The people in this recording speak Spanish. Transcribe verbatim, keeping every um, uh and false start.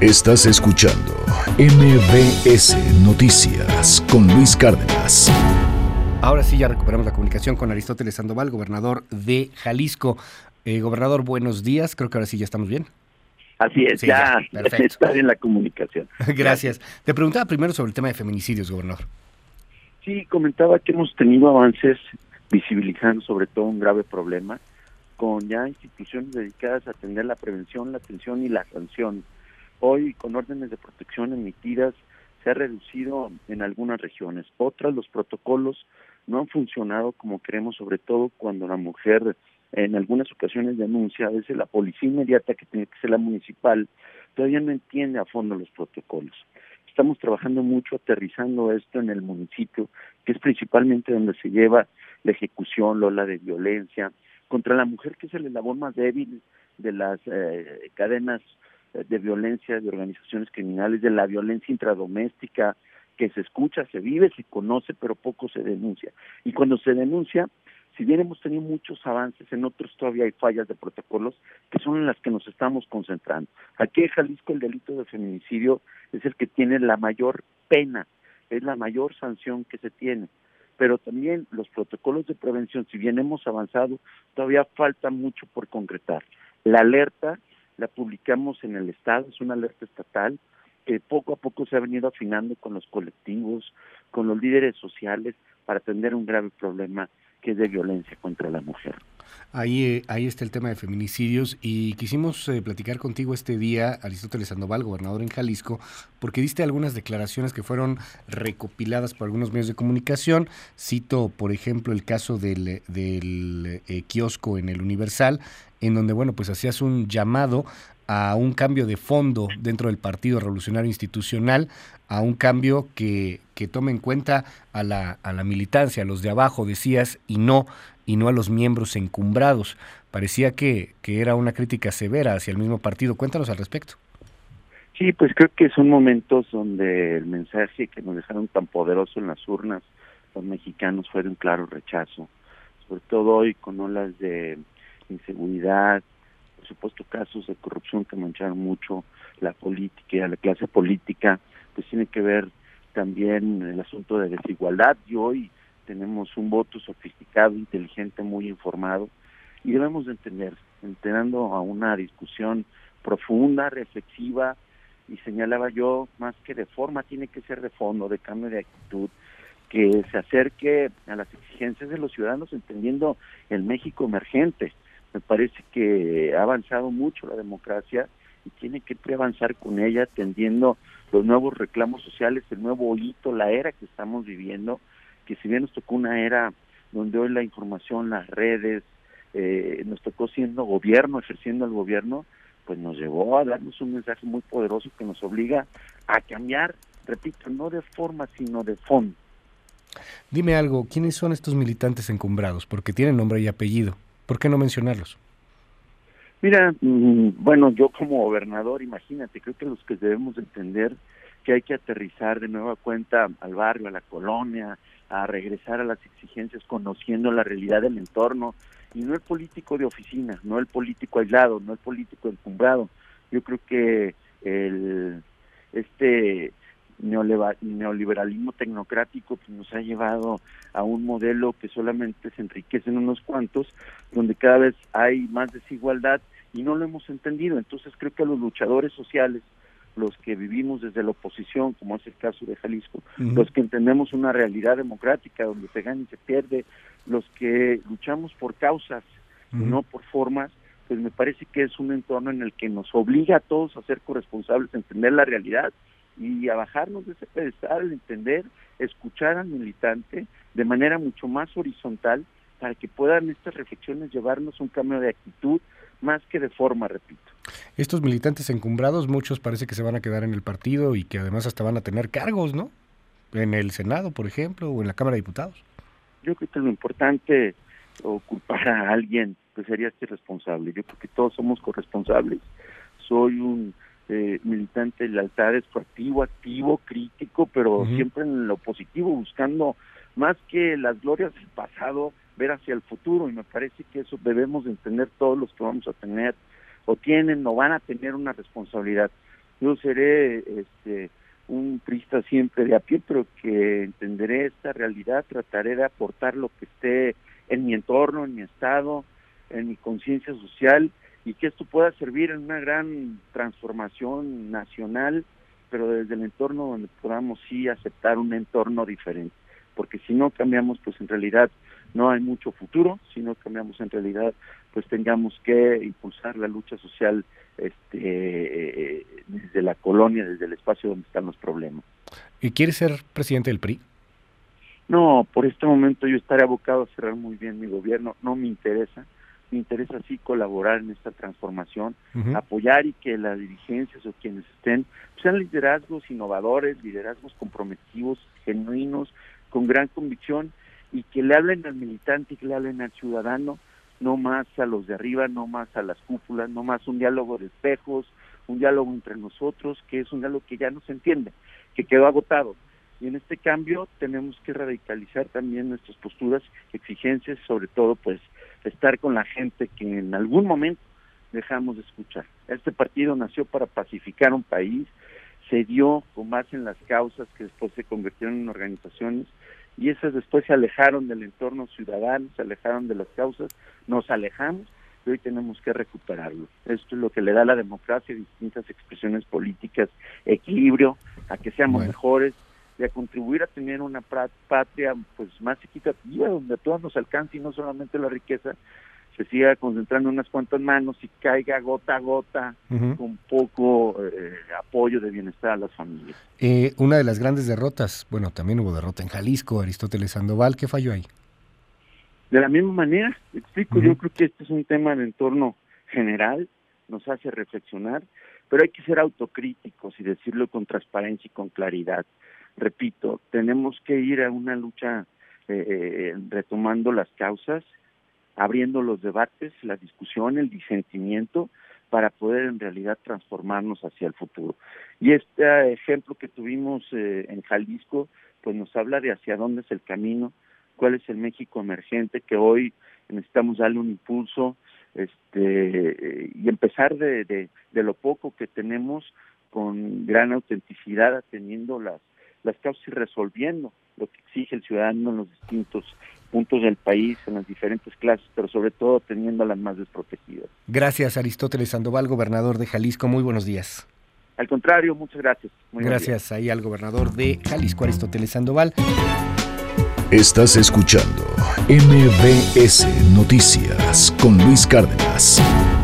Estás escuchando M B S Noticias con Luis Cárdenas. Ahora sí ya recuperamos la comunicación con Aristóteles Sandoval, gobernador de Jalisco. Eh, gobernador, buenos días. Creo que ahora sí ya estamos bien. Así es, sí, ya, ya perfecto. Está bien la comunicación. Gracias. Gracias. Te preguntaba primero sobre el tema de feminicidios, gobernador. Sí, comentaba que hemos tenido avances visibilizando sobre todo un grave problema, con ya instituciones dedicadas a atender la prevención, la atención y la sanción. Hoy, con órdenes de protección emitidas, se ha reducido en algunas regiones. Otras, los protocolos no han funcionado como queremos, sobre todo cuando la mujer en algunas ocasiones denuncia. A veces la policía inmediata, que tiene que ser la municipal, todavía no entiende a fondo los protocolos. Estamos trabajando mucho aterrizando esto en el municipio, que es principalmente donde se lleva la ejecución, la ola de violencia contra la mujer, que es el eslabón más débil de las eh, cadenas de violencia, de organizaciones criminales, de la violencia intradoméstica, que se escucha, se vive, se conoce, pero poco se denuncia. Y cuando se denuncia, si bien hemos tenido muchos avances, en otros todavía hay fallas de protocolos, que son en las que nos estamos concentrando. Aquí en Jalisco el delito de feminicidio es el que tiene la mayor pena, es la mayor sanción que se tiene. Pero también los protocolos de prevención, si bien hemos avanzado, todavía falta mucho por concretar. La alerta la publicamos en el Estado, es una alerta estatal que poco a poco se ha venido afinando con los colectivos, con los líderes sociales, para atender un grave problema que es de violencia contra la mujer. Ahí, eh, ahí está el tema de feminicidios y quisimos eh, platicar contigo este día, Aristóteles Sandoval, gobernador en Jalisco, porque diste algunas declaraciones que fueron recopiladas por algunos medios de comunicación. Cito, por ejemplo, el caso del, del eh, kiosco en el Universal, en donde, bueno, pues hacías un llamado a un cambio de fondo dentro del Partido Revolucionario Institucional, a un cambio que, que tome en cuenta a la, a la militancia, a los de abajo, decías, y no y no a los miembros encumbrados. Parecía que, que era una crítica severa hacia el mismo partido. Cuéntanos al respecto. Sí, pues creo que son momentos donde el mensaje que nos dejaron tan poderoso en las urnas los mexicanos fue de un claro rechazo, sobre todo hoy con olas de inseguridad, por supuesto casos de corrupción que mancharon mucho la política y a la clase política, pues tiene que ver también el asunto de desigualdad, y hoy tenemos un voto sofisticado, inteligente, muy informado, y debemos de entender, entrando a una discusión profunda, reflexiva, y señalaba yo, más que de forma, tiene que ser de fondo, de cambio de actitud, que se acerque a las exigencias de los ciudadanos, entendiendo el México emergente. Me parece que ha avanzado mucho la democracia y tiene que avanzar con ella, atendiendo los nuevos reclamos sociales, el nuevo hito, la era que estamos viviendo, que si bien nos tocó una era donde hoy la información, las redes, eh, nos tocó siendo gobierno, ejerciendo el gobierno, pues nos llevó a darnos un mensaje muy poderoso que nos obliga a cambiar, repito, no de forma, sino de fondo. Dime algo, ¿quiénes son estos militantes encumbrados? Porque tienen nombre y apellido. ¿Por qué no mencionarlos? Mira, mmm, bueno, yo como gobernador, imagínate, creo que los que debemos entender que hay que aterrizar de nueva cuenta al barrio, a la colonia, a regresar a las exigencias, conociendo la realidad del entorno, y no el político de oficina, no el político aislado, no el político encumbrado. Yo creo que el este neoliberalismo tecnocrático pues, nos ha llevado a un modelo que solamente se enriquece en unos cuantos, donde cada vez hay más desigualdad y no lo hemos entendido. Entonces creo que a los luchadores sociales, los que vivimos desde la oposición, como es el caso de Jalisco, uh-huh. los que entendemos una realidad democrática donde se gana y se pierde, los que luchamos por causas uh-huh. y no por formas, pues me parece que es un entorno en el que nos obliga a todos a ser corresponsables, a entender la realidad y a bajarnos de ese pedestal, entender, escuchar al militante de manera mucho más horizontal para que puedan estas reflexiones llevarnos a un cambio de actitud más que de forma, repito. Estos militantes encumbrados, muchos parece que se van a quedar en el partido y que además hasta van a tener cargos, ¿no? En el Senado, por ejemplo, o en la Cámara de Diputados. Yo creo que lo importante, o culpar a alguien, pues sería ser responsable. Yo creo que todos somos corresponsables. Soy un eh, militante de lealtades, proactivo, activo, crítico, pero uh-huh. siempre en lo positivo, buscando más que las glorias del pasado, ver hacia el futuro, y me parece que eso debemos de entender todos los que vamos a tener, o tienen, o van a tener una responsabilidad. Yo seré este, un priista siempre de a pie, pero que entenderé esta realidad, trataré de aportar lo que esté en mi entorno, en mi estado, en mi conciencia social, y que esto pueda servir en una gran transformación nacional, pero desde el entorno donde podamos sí aceptar un entorno diferente, porque si no cambiamos, pues en realidad no hay mucho futuro. Si no cambiamos, en realidad pues tengamos que impulsar la lucha social este eh, desde la colonia, desde el espacio donde están los problemas. ¿Y quieres ser presidente del P R I? No, por este momento yo estaré abocado a cerrar muy bien mi gobierno, no me interesa. Me interesa sí colaborar en esta transformación, uh-huh. apoyar y que las dirigencias o quienes estén pues, sean liderazgos innovadores, liderazgos comprometidos, genuinos, con gran convicción, y que le hablen al militante y que le hablen al ciudadano, no más a los de arriba, no más a las cúpulas, no más un diálogo de espejos, un diálogo entre nosotros, que es un diálogo que ya no se entiende, que quedó agotado. Y en este cambio tenemos que radicalizar también nuestras posturas, exigencias, sobre todo pues estar con la gente que en algún momento dejamos de escuchar. Este partido nació para pacificar un país, se dio con base en las causas que después se convirtieron en organizaciones, y esas después se alejaron del entorno ciudadano, se alejaron de las causas, nos alejamos, y hoy tenemos que recuperarlo. Esto es lo que le da a la democracia, distintas expresiones políticas, equilibrio, a que seamos bueno. mejores, y a contribuir a tener una patria pues más equitativa, donde a todos nos alcance y no solamente la riqueza se siga concentrando en unas cuantas manos y caiga gota a gota, uh-huh. con poco eh, apoyo de bienestar a las familias. Eh, una de las grandes derrotas, bueno, también hubo derrota en Jalisco, Aristóteles Sandoval, ¿qué falló ahí? De la misma manera, explico, uh-huh. yo creo que este es un tema de entorno general, nos hace reflexionar, pero hay que ser autocríticos y decirlo con transparencia y con claridad. Repito, tenemos que ir a una lucha eh, retomando las causas, abriendo los debates, la discusión, el disentimiento, para poder en realidad transformarnos hacia el futuro. Y este ejemplo que tuvimos eh, en Jalisco, pues nos habla de hacia dónde es el camino, cuál es el México emergente, que hoy necesitamos darle un impulso este, eh, y empezar de, de, de lo poco que tenemos, con gran autenticidad, atendiendo las las causas y resolviendo lo que exige el ciudadano en los distintos puntos del país, en las diferentes clases, pero sobre todo teniendo a las más desprotegidas. Gracias, Aristóteles Sandoval, gobernador de Jalisco. Muy buenos días. Al contrario, muchas gracias. Muy gracias ahí al gobernador de Jalisco, Aristóteles Sandoval. Estás escuchando M B S Noticias con Luis Cárdenas.